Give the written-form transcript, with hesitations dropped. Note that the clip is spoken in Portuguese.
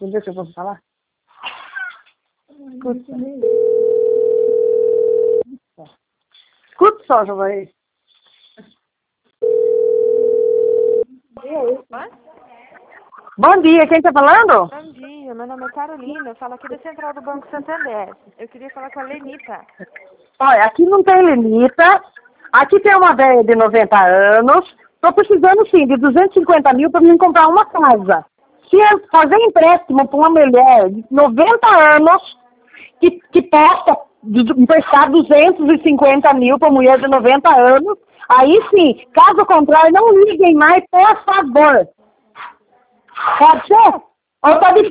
Deixa eu posso falar? Escuta só, Giovanni. Bom dia, quem está falando? Bom dia, meu nome é Carolina, eu falo aqui da Central do Banco Santander. Eu queria falar com a Lenita. Olha, aqui não tem limita. Aqui tem uma velha de 90 anos. Estou precisando, sim, de 250 mil para me comprar uma casa. Se eu fazer empréstimo para uma mulher de 90 anos que possa emprestar 250 mil para uma mulher de 90 anos, aí sim, caso contrário, não liguem mais, por favor. Pode ser? Ou tá